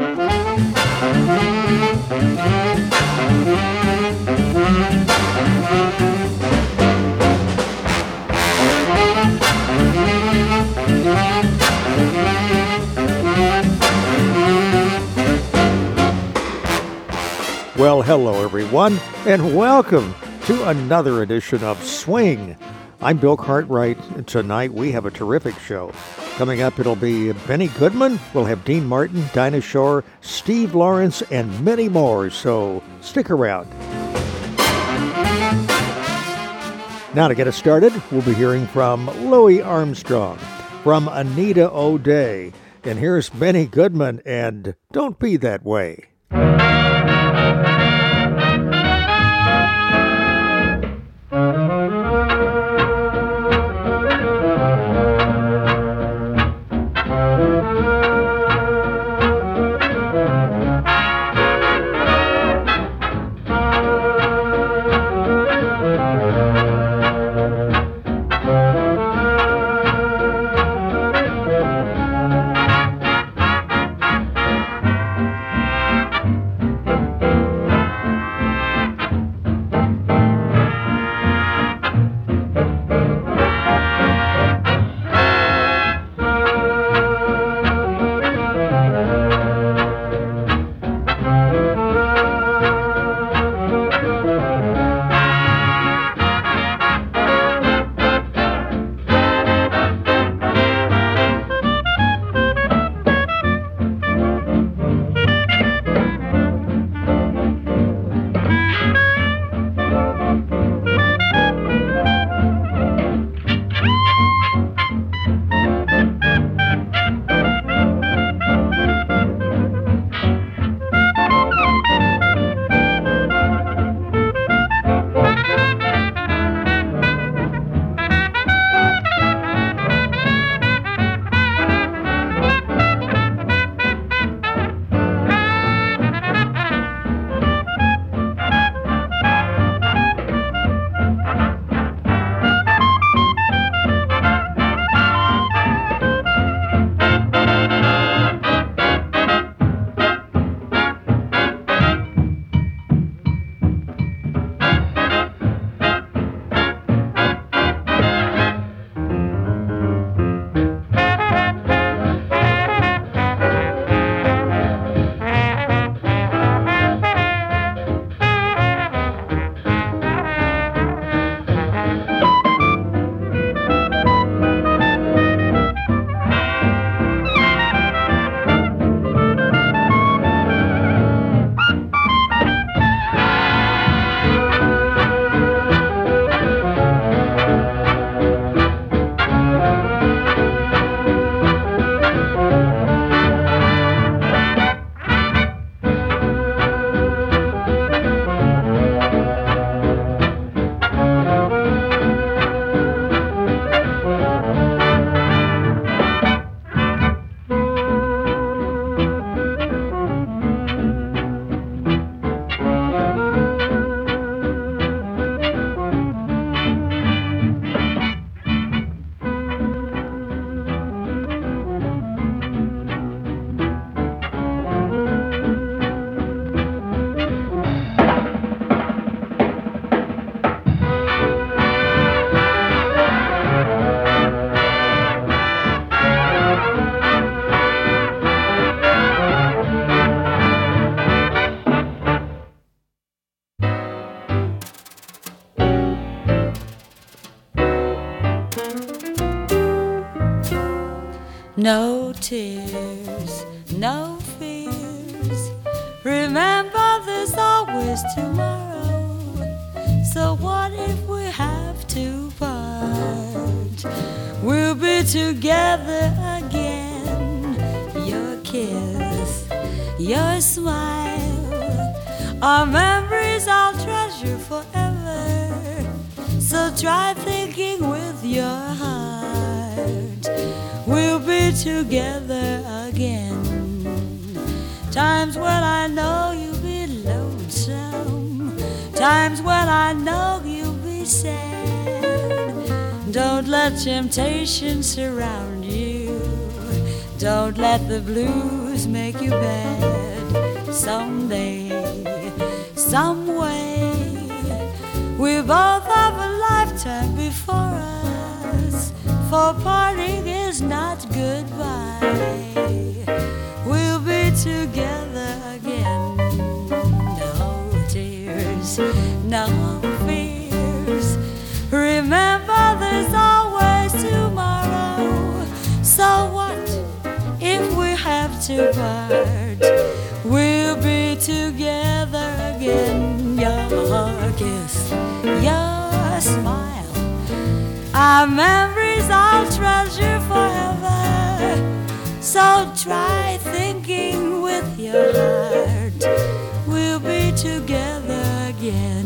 Well, hello everyone, and welcome to another edition of Swing. I'm Bill Cartwright, and tonight we have a terrific show. Coming up, it'll be Benny Goodman, we'll have Dean Martin, Dinah Shore, Steve Lawrence, and many more, so stick around. Now to get us started, we'll be hearing from Louis Armstrong, from Anita O'Day, and here's Benny Goodman and Don't Be That Way. No tears, no fears. Remember, there's always tomorrow. So what if we have to part? We'll be together again. Your kiss, your smile, our memories I'll treasure forever. So try thinking with your heart. We'll be together again. Times when I know you'll be lonesome, times when I know you'll be sad. Don't let temptation surround you, don't let the blues make you bad. someday, some way. We both have a lifetime before us, for parting is not goodbye. We'll be together again. No tears, no fears. Remember, there's always tomorrow. So what if we have to part? We'll be together again. Your kiss, your smile, our memories I'll treasure forever. So try thinking with your heart. We'll be together again.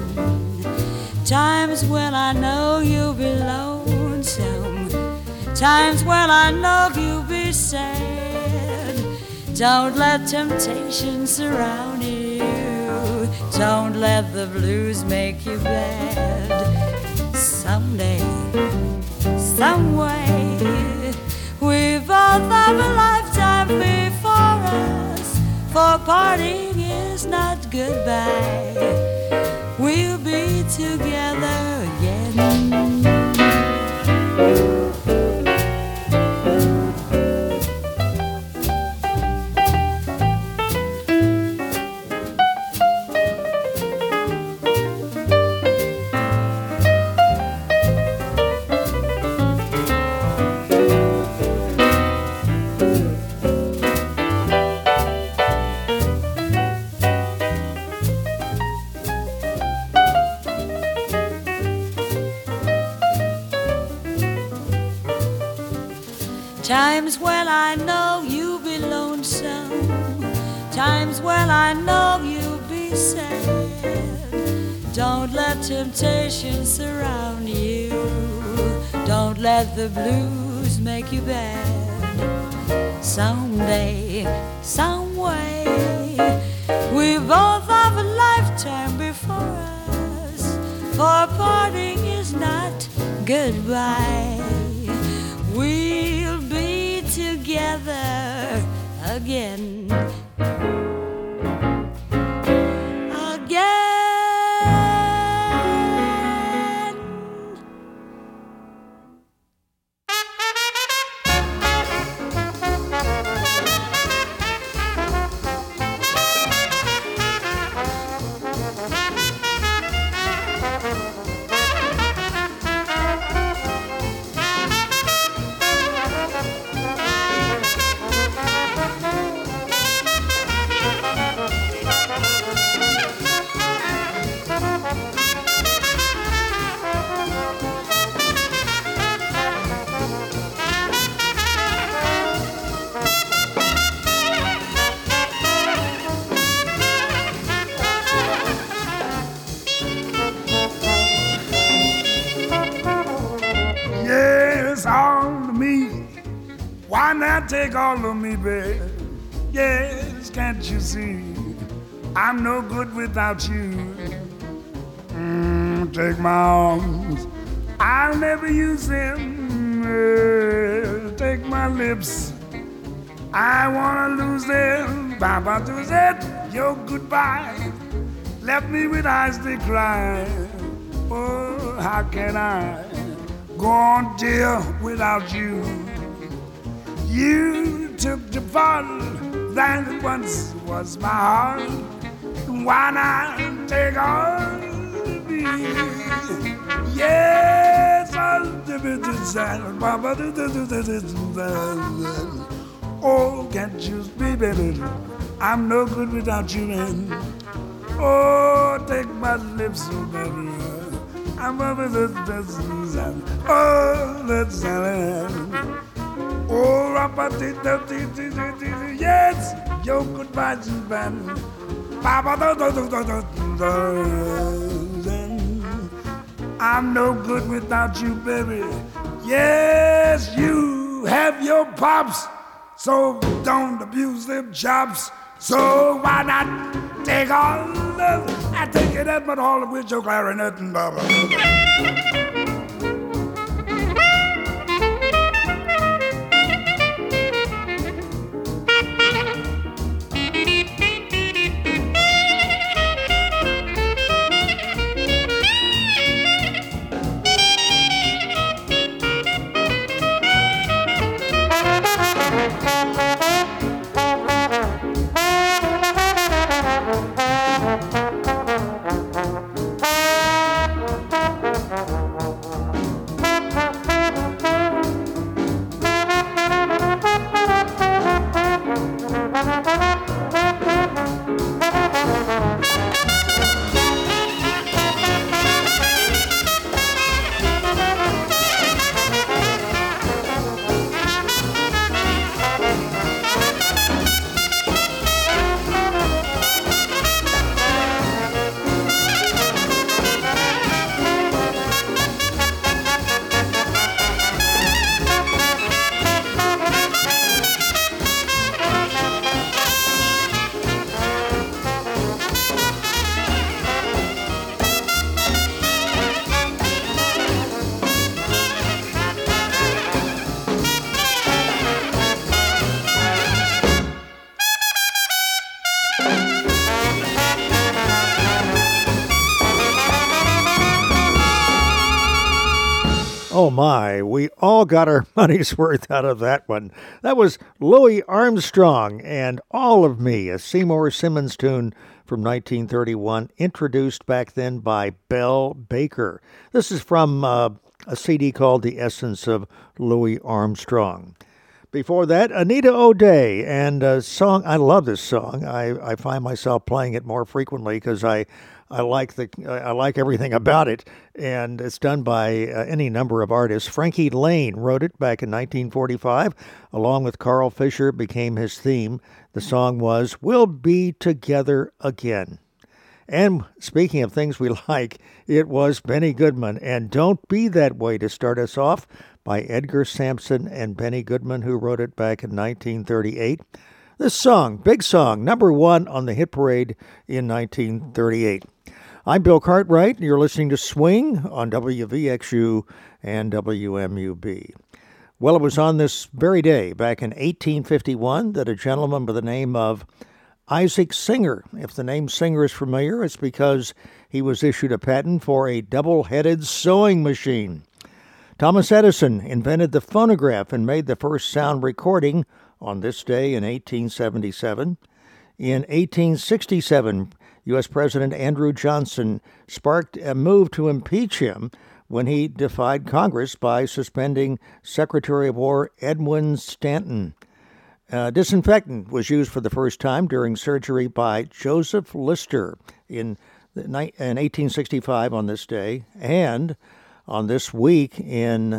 Times when I know you'll be lonesome, times when I know you'll be sad. Don't let temptation surround you. Don't let the blues make you bad. Someday, some way, we both have a lifetime before us, for parting is not goodbye. We'll be together again. Times when I know you'll be lonesome, times when I know you'll be sad. Don't let temptation surround you. Don't let the blues make you bad. Someday, some way, we both have a lifetime before us, for parting is not goodbye. We'll be together again. Why not take all of me, babe? Yes, can't you see? I'm no good without you. Take my arms, I'll never use them. Take my lips, I wanna lose them. Papa to that, your goodbye left me with eyes that cry. Oh, how can I go on, dear, without you? You took the part that once was my heart. Why not take all of me? Yes, I'll do it. Oh, can't you be better? I'm no good without you, man. Oh, take my lips, so better. I'm over the oh, let's oh, yes, your goodbyes is bad. I'm no good without you, baby. Yes, you have your pops, so don't abuse them chops. So why not take all of I take it at but all of which your clarinet and bubble. Oh my, we all got our money's worth out of that one. That was Louis Armstrong and All of Me, a Seymour Simmons tune from 1931, introduced back then by Bell Baker. This is from a CD called The Essence of Louis Armstrong. Before that, Anita O'Day and a song. I love this song. I find myself playing it more frequently because I like everything about it, and it's done by any number of artists. Frankie Laine wrote it back in 1945, along with Carl Fisher. It became his theme. The song was "We'll Be Together Again." And speaking of things we like, it was Benny Goodman and "Don't Be That Way" to start us off, by Edgar Sampson and Benny Goodman, who wrote it back in 1938. This song, big song, number one on the hit parade in 1938. I'm Bill Cartwright, and you're listening to Swing on WVXU and WMUB. Well, it was on this very day, back in 1851, that a gentleman by the name of Isaac Singer, if the name Singer is familiar, it's because he was issued a patent for a double-headed sewing machine. Thomas Edison invented the phonograph and made the first sound recording on this day in 1877. In 1867, U.S. President Andrew Johnson sparked a move to impeach him when he defied Congress by suspending Secretary of War Edwin Stanton. Disinfectant was used for the first time during surgery by Joseph Lister in 1865 on this day, and on this week in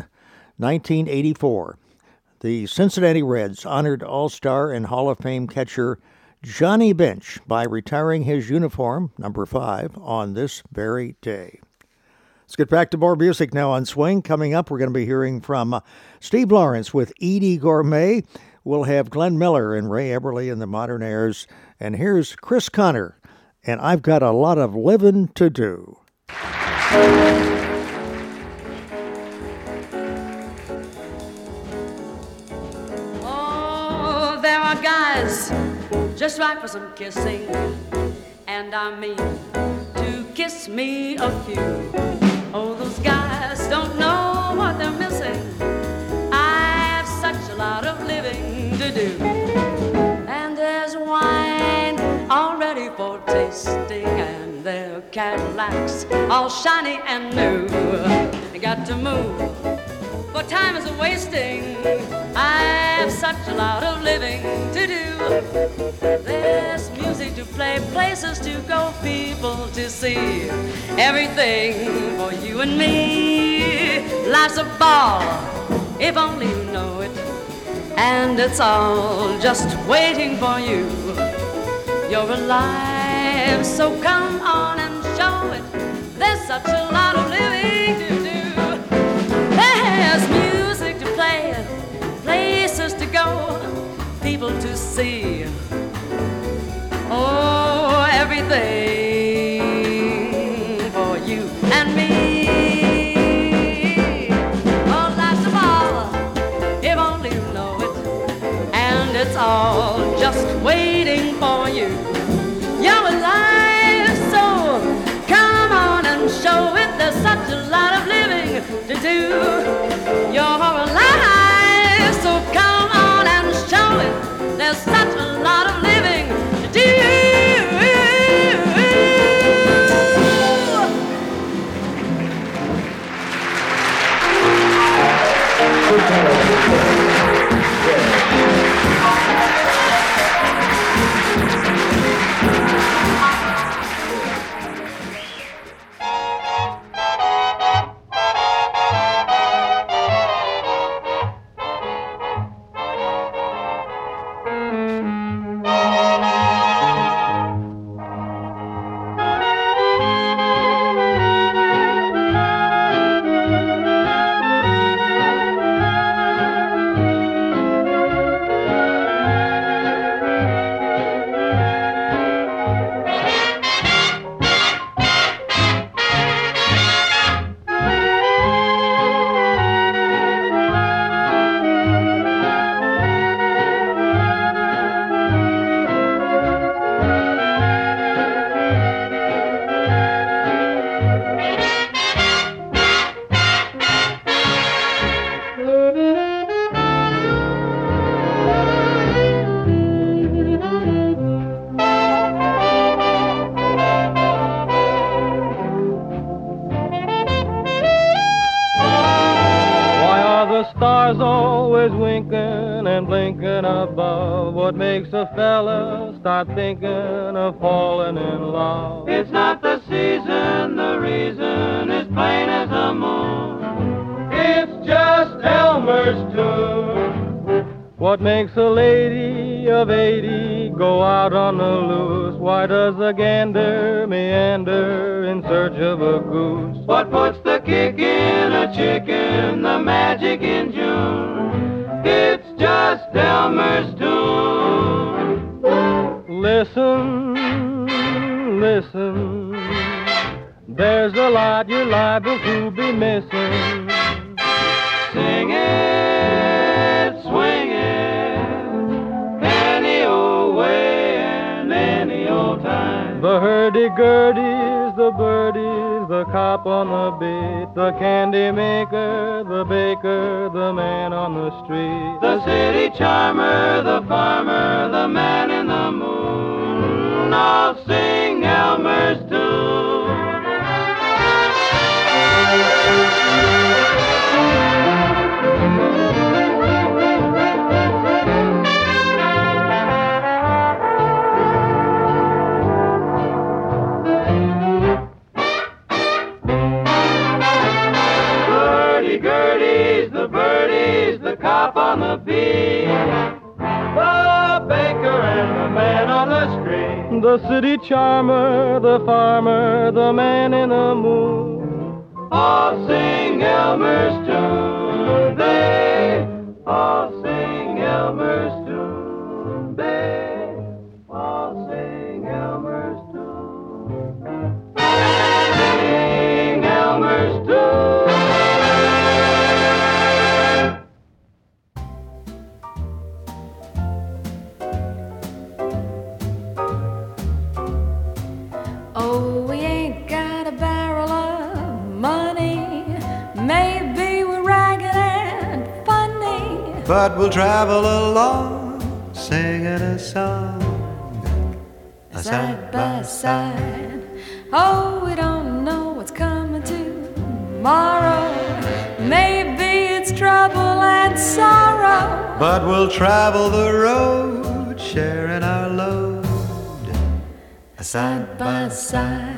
1984, the Cincinnati Reds honored All-Star and Hall of Fame catcher Johnny Bench by retiring his uniform, number 5, on this very day. Let's get back to more music now on Swing. Coming up, we're going to be hearing from Steve Lawrence with Edie Gourmet. We'll have Glenn Miller and Ray Eberly in the Modern Airs. And here's Chris Connor, and I've got a lot of living to do. There are guys just right for some kissing, and I mean to kiss me a few. Oh, those guys don't know what they're missing. I have such a lot of living to do, and there's wine all ready for tasting, and their Cadillacs all shiny and new. I got to move, but time is a-wasting. I have such a lot of living to do. There's music to play, places to go, people to see. Everything for you and me. Life's a ball, if only you know it. And it's all just waiting for you. You're alive, so come on and show it. There's such a lot of living to do. There's music to play, places to go, people to see. Oh, everything for you and me. Oh, life's a ball, if only you know it. And it's all just waiting for you. You're alive, so come on and show it. There's such a lot of living to do. You're alive, so come on and show it. There's such a lot of living to do. makes a fella start thinking of falling in love? It's not the season, the reason is plain as the moon. It's just Elmer's tune. What makes a lady of 80 go out on the loose? Why does a gander meander in search of a goose? What puts the kick in a chicken, the magic in June? It's just Elmer's tune. Listen, listen, there's a lot you're liable to be missing. Sing it, swing it, any old way and any old time. The hurdy-gurdies, the birdies, the cop on the beat, the candy maker, the baker, the man on the street, the city charmer, the farmer, the man in the moon, all sing Elmer's tune. The birdies, the cop on the beat, the baker and the man on the street, the city charmer, the farmer, the man in the moon, all sing Elmer's tune. They all sing Elmer's tune. They all sing Elmer's tune. Sing Elmer's tune. Oh, we ain't got a barrel of money. Maybe we're ragged and funny, but we'll travel along singing a song side by side. Oh, we don't know what's coming tomorrow. Maybe it's trouble and sorrow, but we'll travel the road sharing our load side by side.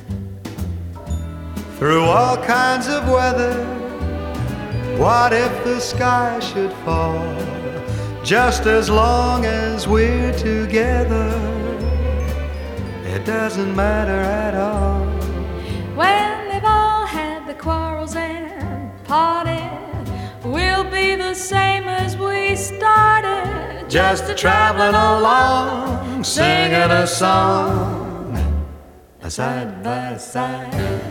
Through all kinds of weather, what if the sky should fall? Just as long as we're together, it doesn't matter at all. When they've all had the quarrels and parted, we'll be the same as we started, just traveling along, singing a song side by side.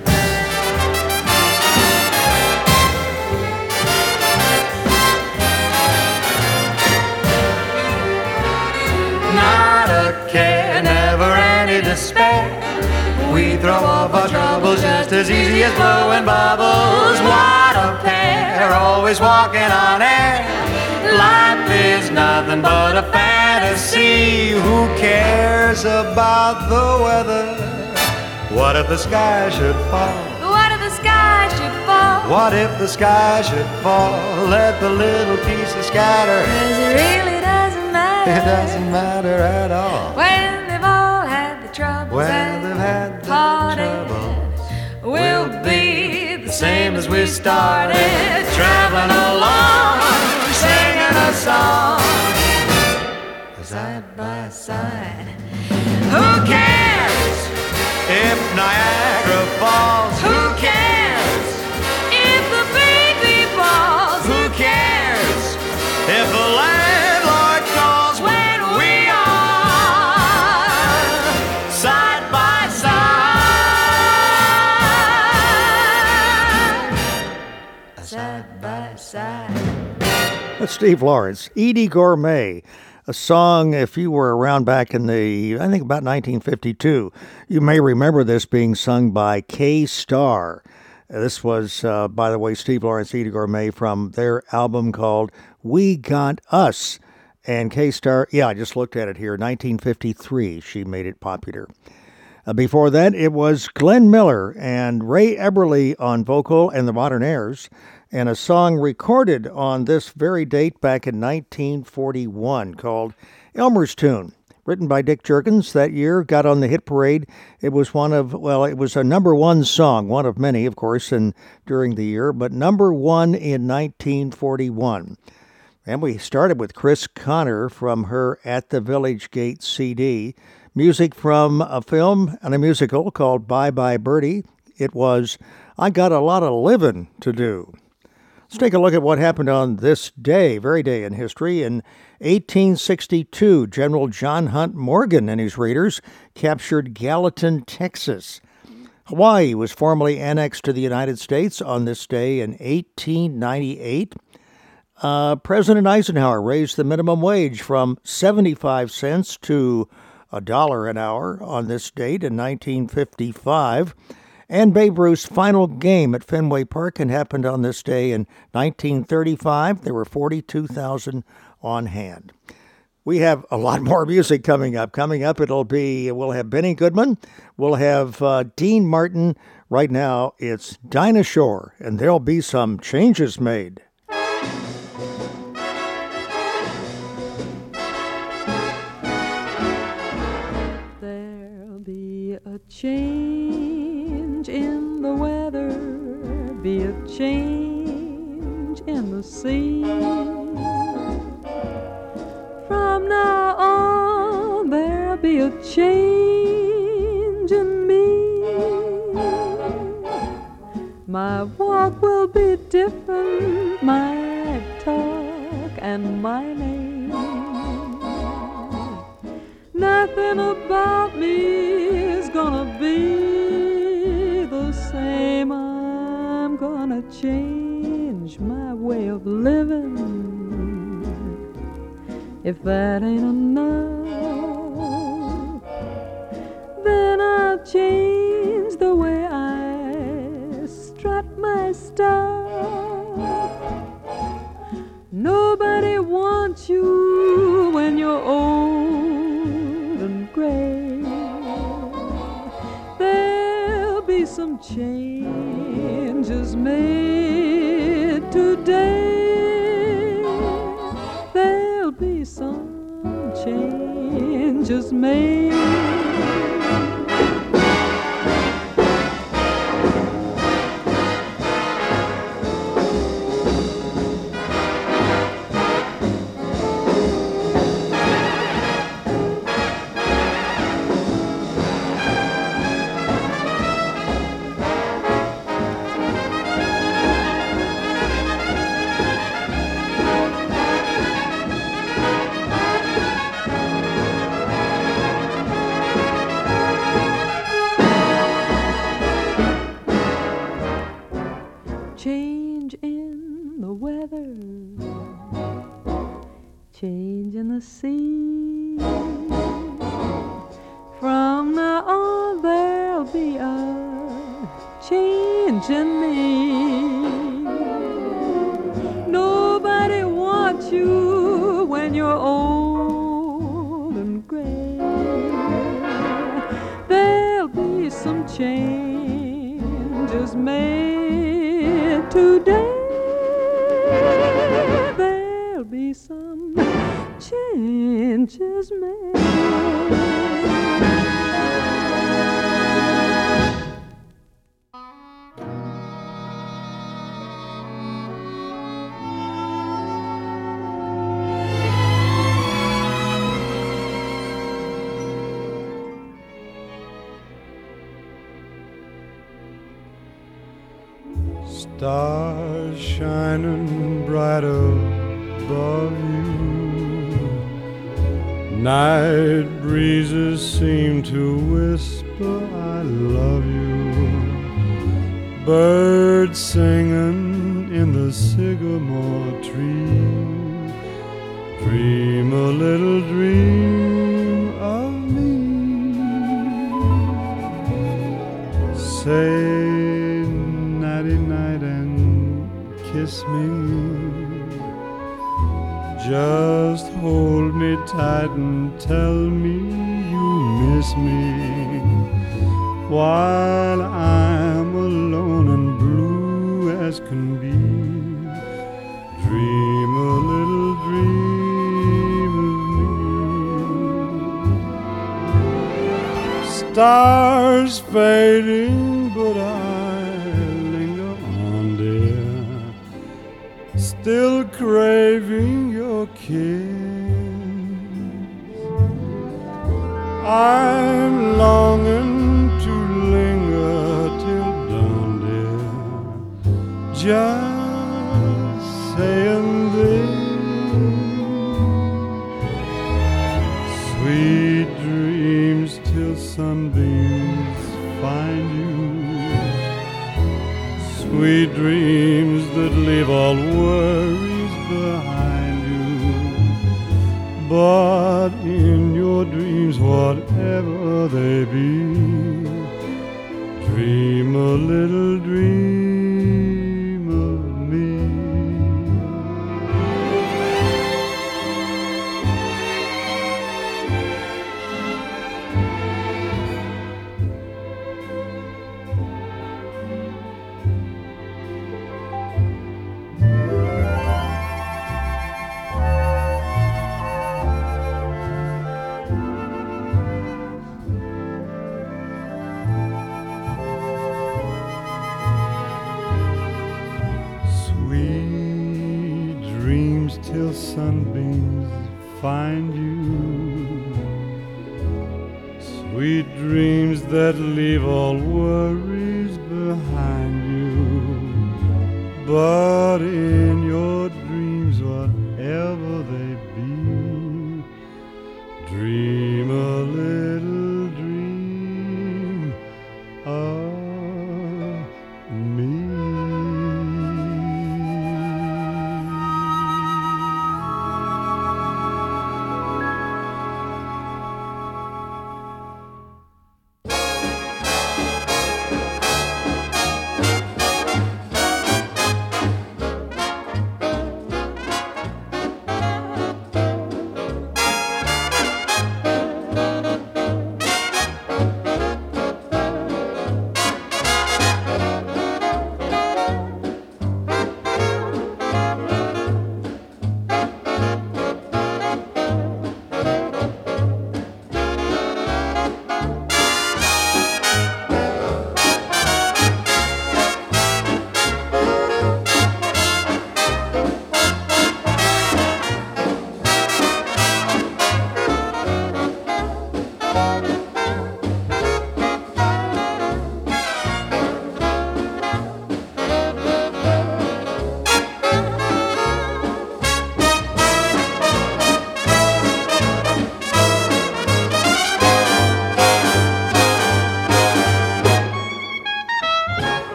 Not a care, never any despair. We throw off our troubles just as easy as blowing bubbles. What a pair, always walking on air. Life is nothing but a fantasy. Who cares about the weather? What if the sky should fall? What if the sky should fall? What if the sky should fall? Let the little pieces scatter. 'Cause it really doesn't matter. It doesn't matter at all. When they've all had the troubles When and they've had the parted, troubles, we'll be the same as we started, traveling along, singing a song side by side. Who cares if Niagara Falls? Who cares if the baby falls? Who cares if the landlord calls when we are side by side? Side by side. That's Steve Lawrence, Edie Gourmet, a song, if you were around back in I think about 1952, you may remember this being sung by K-Star. This was, by the way, Steve Lawrence, Edie Gourmet from their album called We Got Us. And K-Star, I just looked at it here, 1953, she made it popular. Before that, it was Glenn Miller and Ray Eberle on vocal and the Modern Airs, and a song recorded on this very date back in 1941 called Elmer's Tune, written by Dick Jerkins that year, got on the hit parade. It was it was a number one song, one of many, of course, during the year, but number one in 1941. And we started with Chris Connor from her At the Village Gate CD. Music from a film and a musical called Bye Bye Birdie. It was I Got a Lot of Livin' to Do. Let's take a look at what happened on this day, very day in history. In 1862, General John Hunt Morgan and his raiders captured Gallatin, Texas. Hawaii was formally annexed to the United States on this day in 1898. President Eisenhower raised the minimum wage from 75 cents to $1 an hour on this date in 1955. And Babe Ruth's final game at Fenway Park happened on this day in 1935. There were 42,000 on hand. We have a lot more music coming up. We'll have Benny Goodman. We'll have Dean Martin. Right now, it's Dinah Shore, and there'll be some changes made. There'll be a change in the weather, be a change in the sea. From now on, there'll be a change in me. My walk will be different, my talk and my name. Nothing about me is gonna be the same. I'm gonna change my way of living. If that ain't enough, then I'll change the way I strut my stuff. Nobody wants you when you're old and gray. There'll be some changes made today. There'll be some changes made. Change in the weather, change in the sea. From now on there'll be a change in me. Nobody wants you when you're old and gray. There'll be some changes made today. There'll be some changes made. Stars shining bright above you, night breezes seem to whisper I love you, birds singing in the sycamore tree, dream a little dream of me, say night and kiss me, just hold me tight and tell me you miss me, while I'm alone and blue as can be. Dream a little dream of me. stars fading, but I linger on, dear, still craving your kiss. I'm longing to linger till dawn, dear, just saying this. Sweet dreams till sunbeams find you, sweet dreams that leave all worries behind you. But in your dreams, whatever they be, dream a little dream of me. Till sunbeams find you, sweet dreams that leave all worries behind you. But in your dreams, whatever they be, dream a little dream of me.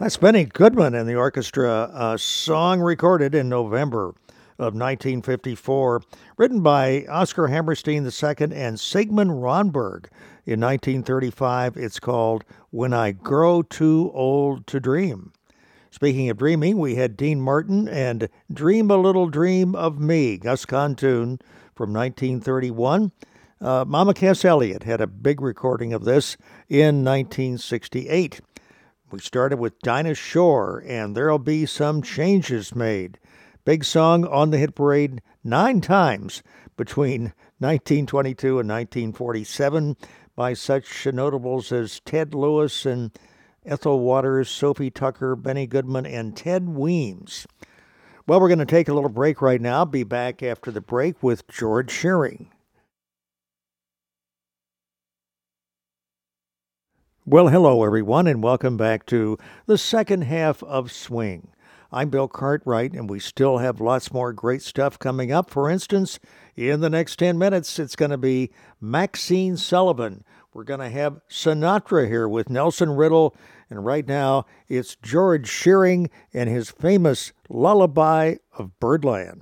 That's Benny Goodman and the orchestra, a song recorded in November of 1954, written by Oscar Hammerstein II and Sigmund Ronberg. In 1935, it's called When I Grow Too Old to Dream. Speaking of dreaming, we had Dean Martin and Dream a Little Dream of Me, Gus Kahn tune from 1931. Mama Cass Elliot had a big recording of this in 1968. We started with Dinah Shore, and There'll Be Some Changes Made. Big song on the hit parade 9 times between 1922 and 1947 by such notables as Ted Lewis and Ethel Waters, Sophie Tucker, Benny Goodman, and Ted Weems. Well, we're going to take a little break right now. Be back after the break with George Shearing. Well, hello, everyone, and welcome back to the second half of Swing. I'm Bill Cartwright, and we still have lots more great stuff coming up. For instance, in the next 10 minutes, it's going to be Maxine Sullivan. We're going to have Sinatra here with Nelson Riddle, and right now, it's George Shearing and his famous Lullaby of Birdland.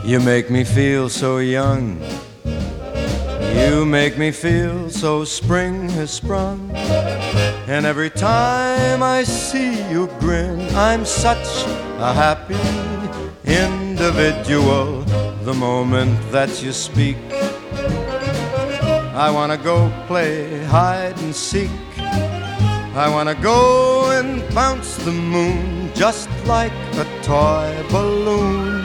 You make me feel so young. You make me feel so spring has sprung. And every time I see you grin, I'm such a happy individual. The moment that you speak, I wanna go play hide and seek. I wanna go and bounce the moon just like a toy balloon.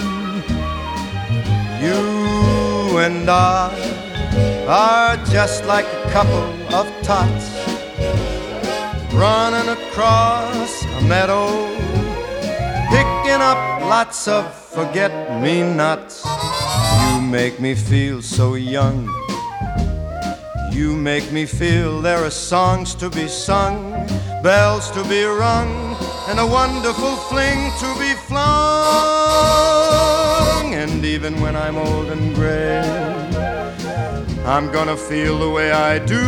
You and I are just like a couple of tots running across a meadow, picking up lots of forget-me-nots. You make me feel so young. You make me feel there are songs to be sung, bells to be rung, and a wonderful fling to be flung. And even when I'm old and gray, I'm gonna feel the way I do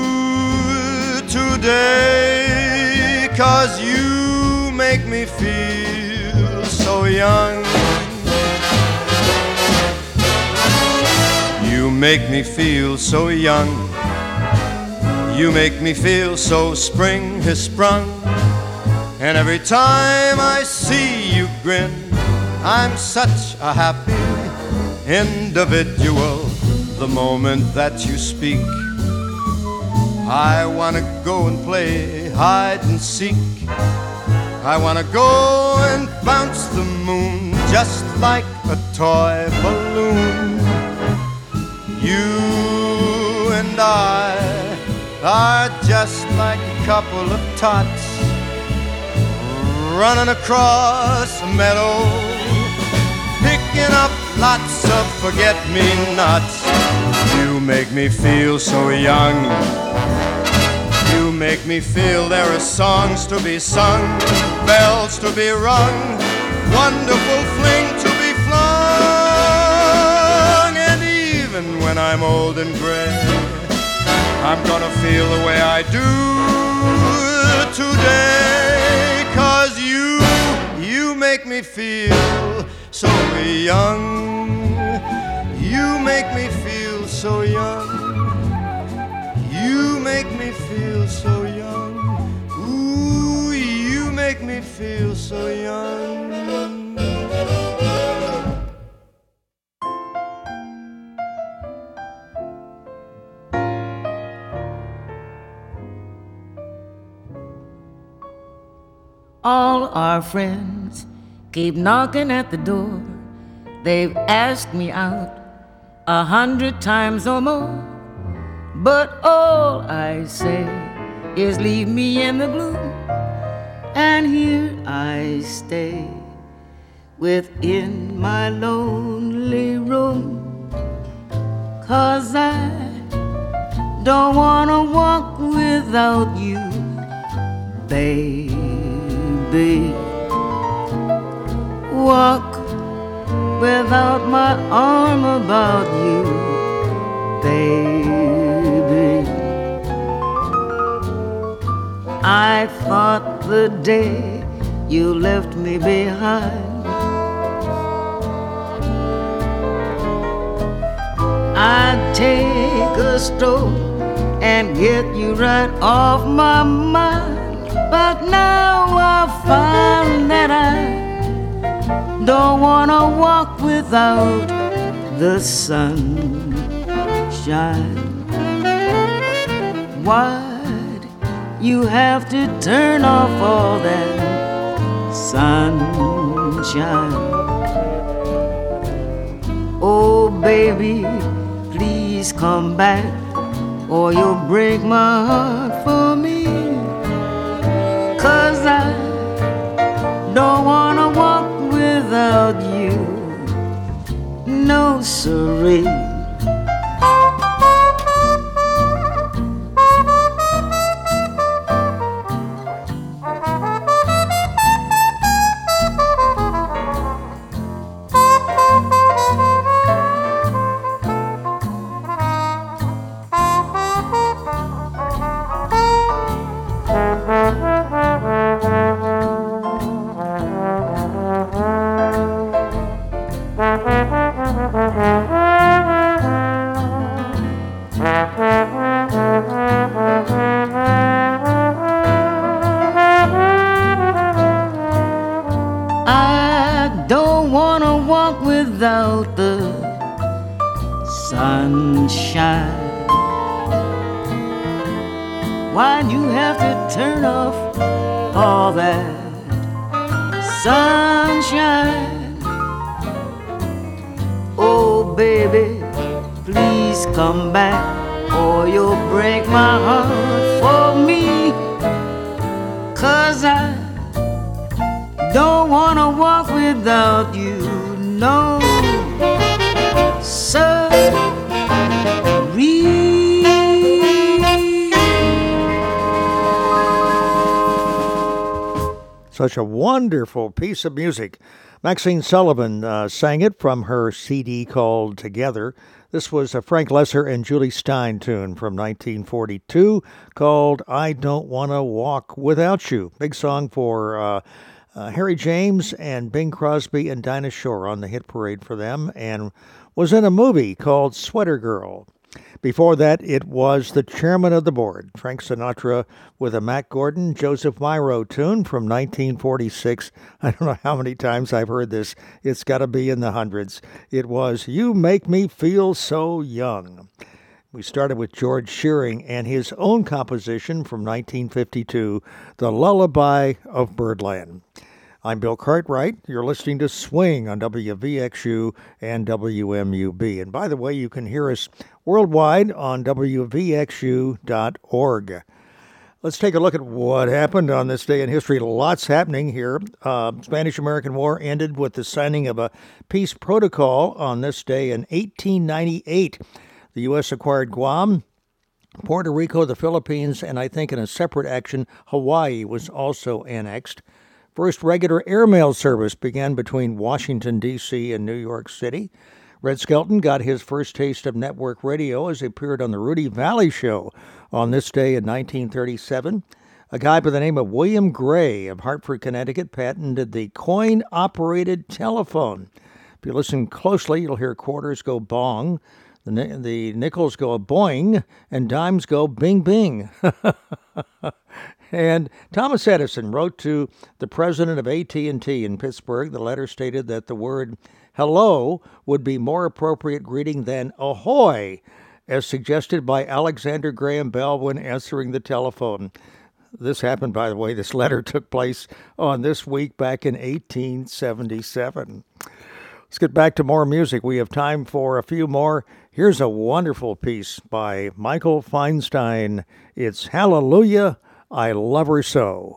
today, 'cause you make me feel so young. You make me feel so young. You make me feel so spring has sprung. And every time I see you grin, I'm such a happy individual. The moment that you speak, I wanna go and play hide and seek. I wanna go and bounce the moon just like a toy balloon. You and I are just like a couple of tots running across a meadow, picking up lots of forget-me-nots. You make me feel so young. You make me feel there are songs to be sung, bells to be rung, wonderful fling to be flung. And even when I'm old and gray, I'm gonna feel the way I do today, 'cause you make me feel so young. You make me feel so young. You make me feel so young. Ooh, you make me feel so young. All our friends keep knocking at the door. They've asked me out 100 times or more, but all I say is leave me in the gloom, and here I stay within my lonely room, 'cause I don't wanna walk without you, baby. Walk without my arm about you, baby. I thought the day you left me behind, I'd take a stroll and get you right off my mind. But now I find that I don't wanna walk without the sunshine. Why'd you have to turn off all that sunshine? Oh baby, please come back, or you'll break my heart for me, 'cause I don't wanna walk without you, no siree. walk without the sunshine? Why'd you have to turn off all that sunshine? Oh baby, please come back or you'll break my heart for me. 'Cause I don't wanna walk without you, no, sorry. Such a wonderful piece of music. Maxine Sullivan sang it from her CD called Together. This was a Frank Lesser and Julie Stein tune from 1942 called I Don't Wanna Walk Without You. Big song for Harry James and Bing Crosby and Dinah Shore on the hit parade for them, and was in a movie called Sweater Girl. Before that, it was the chairman of the board, Frank Sinatra, with a Matt Gordon, Joseph Miro tune from 1946. I don't know how many times I've heard this. It's got to be in the hundreds. It was You Make Me Feel So Young. We started with George Shearing and his own composition from 1952, The Lullaby of Birdland. I'm Bill Cartwright. You're listening to Swing on WVXU and WMUB. And by the way, you can hear us worldwide on WVXU.org. Let's take a look at what happened on this day in history. Lots happening here. Spanish-American War ended with the signing of a peace protocol on this day in 1898. The U.S. acquired Guam, Puerto Rico, the Philippines, and I think in a separate action, Hawaii was also annexed. First regular airmail service began between Washington, D.C. and New York City. Red Skelton got his first taste of network radio as he appeared on the Rudy Valley Show on this day in 1937. A guy by the name of William Gray of Hartford, Connecticut, patented the coin-operated telephone. If you listen closely, you'll hear quarters go bong, the nickels go boing, and dimes go bing bing. And Thomas Edison wrote to the president of AT&T in Pittsburgh. The letter stated that the word hello would be more appropriate greeting than ahoy, as suggested by Alexander Graham Bell when answering the telephone. This happened, by the way, this letter took place on this week back in 1877. Let's get back to more music. We have time for a few more. Here's a wonderful piece by Michael Feinstein. It's Hallelujah, I Love Her So.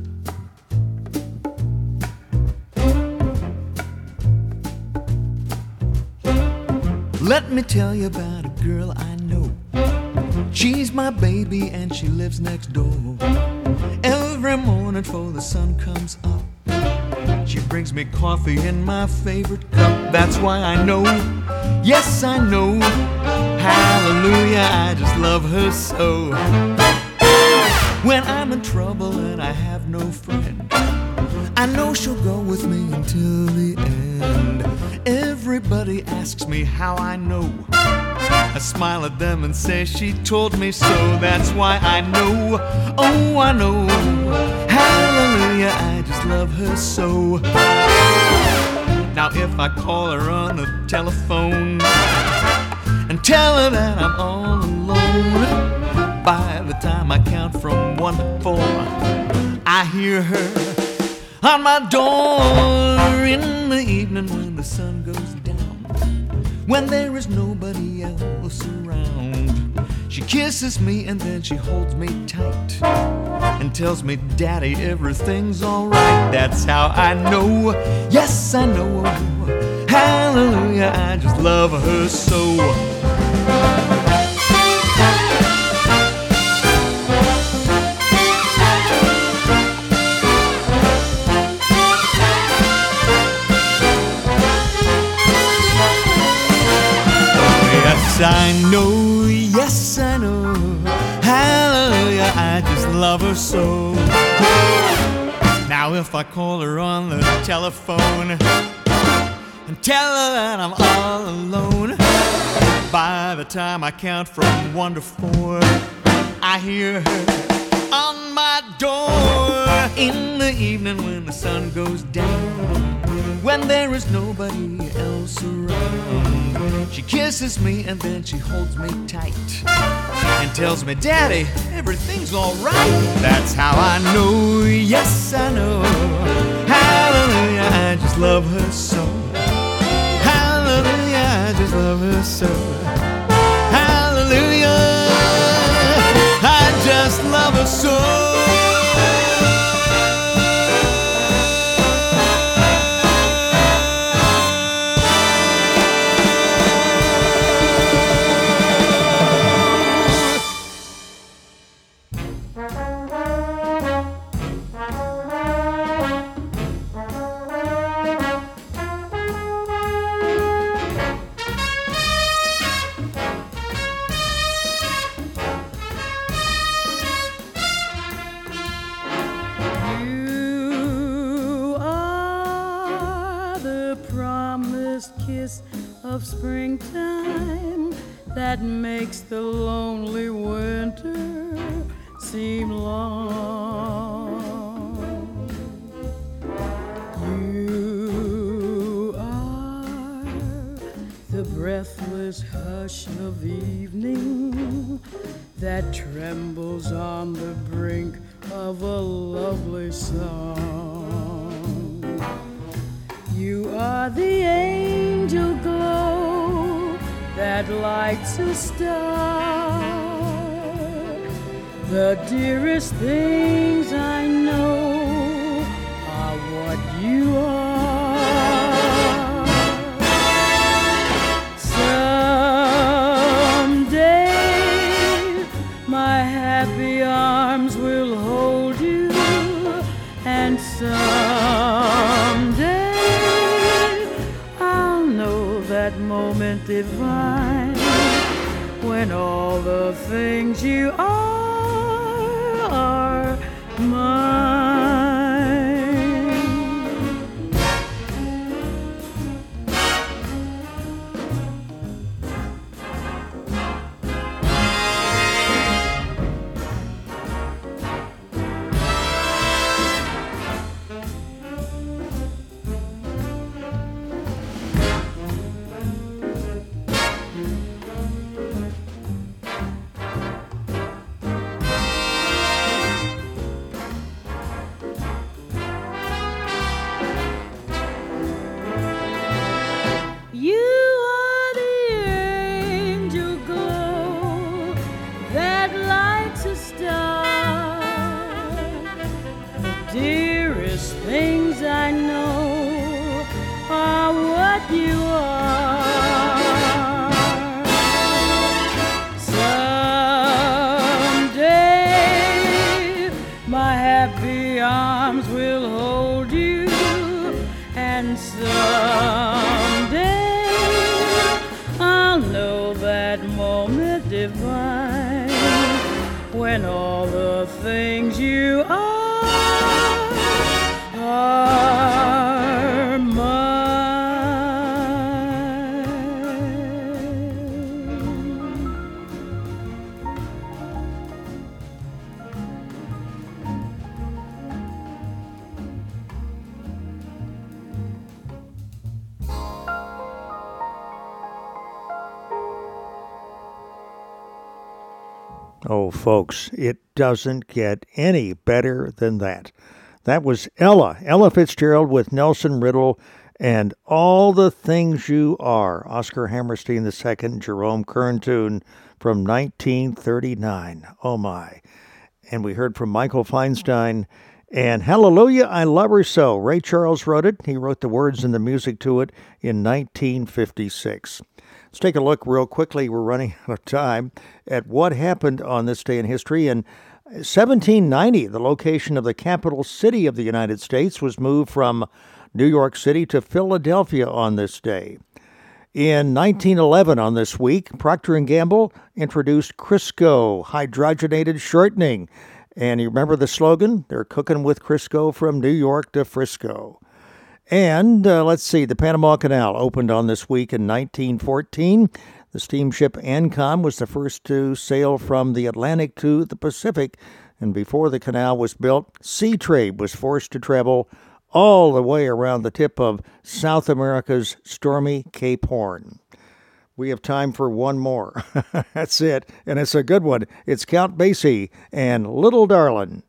Let me tell you about a girl I know. She's my baby and she lives next door. Every morning before the sun comes up, she brings me coffee in my favorite cup. That's why I know, yes I know, hallelujah, I just love her so. When I'm in trouble and I have no friend, I know she'll go with me until the end. Everybody asks me how I know. I smile at them and say she told me so. That's why I know, oh I know, hallelujah, I just love her so. Now if I call her on the telephone and tell her that I'm all alone, by the time I count from 1 to 4, I hear her on my door in the evening when the sun goes down, when there is nobody else around. She kisses me and then she holds me tight and tells me, Daddy, everything's alright. That's how I know, yes I know, hallelujah, I just love her so. I know, yes I know, hallelujah, I just love her so. Now if I call her on the telephone and tell her that I'm all alone, by the time I count from 1 to 4, I hear her on my door in the evening when the sun goes down, when there is nobody else around. She kisses me and then she holds me tight and tells me, Daddy, everything's all right. That's how I know, yes I know. Hallelujah, I just love her so. Hallelujah, I just love her so. Hallelujah, I just love her so. Of springtime that makes the lonely winter seem long. You are the breathless hush of evening that trembles on the brink of a lovely song. You are the angel glow that lights a star. The dearest things I know are what you are. Someday my happy arms will hold you, and someday that moment divine when all the things you are mine. When all the things you are mine. Oh, folks, it doesn't get any better than that. That was Ella Fitzgerald with Nelson Riddle and All the Things You Are, Oscar Hammerstein II, Jerome Kern tune from 1939. Oh, my. And we heard from Michael Feinstein and Hallelujah, I Love Her So. Ray Charles wrote it. He wrote the words and the music to it in 1956. Let's take a look real quickly. We're running out of time at what happened on this day in history. In 1790, the location of the capital city of the United States was moved from New York City to Philadelphia on this day. In 1911, on this week, Procter & Gamble introduced Crisco hydrogenated shortening. And you remember the slogan? They're cooking with Crisco from New York to Frisco. And let's see, the Panama Canal opened on this week in 1914. The steamship Ancon was the first to sail from the Atlantic to the Pacific. And before the canal was built, sea trade was forced to travel all the way around the tip of South America's stormy Cape Horn. We have time for one more. That's it, and it's a good one. It's Count Basie and Little Darlin'.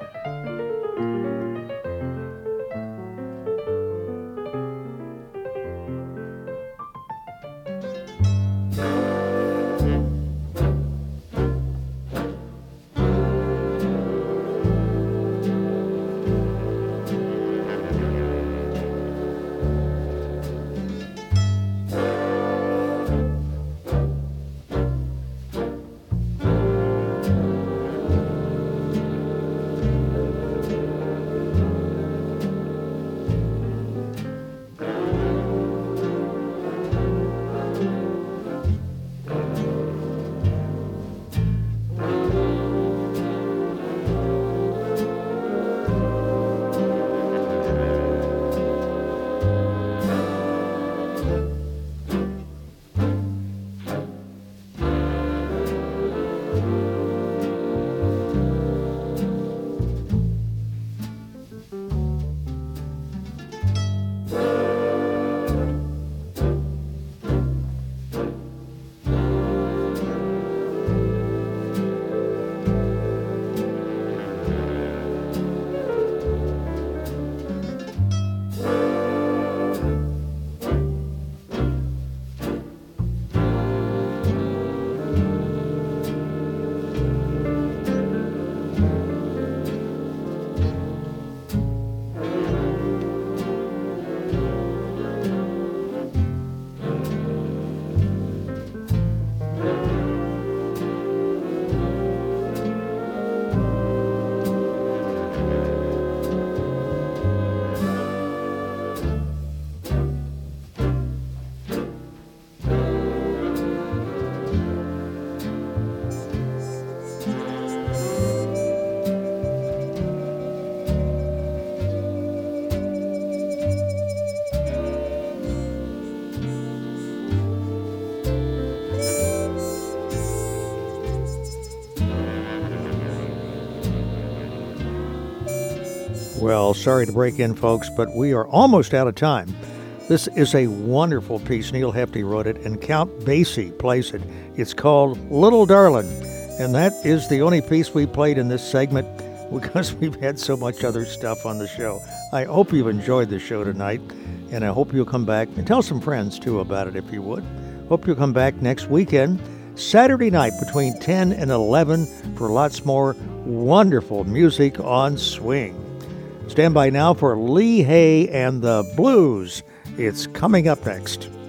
Well, sorry to break in, folks, but we are almost out of time. This is a wonderful piece. Neil Hefti wrote it, and Count Basie plays it. It's called Little Darlin', and that is the only piece we played in this segment because we've had so much other stuff on the show. I hope you've enjoyed the show tonight, and I hope you'll come back and tell some friends, too, about it if you would. Hope you'll come back next weekend, Saturday night between 10 and 11 for lots more wonderful music on swing. Stand by now for Lee Hay and the Blues. It's coming up next.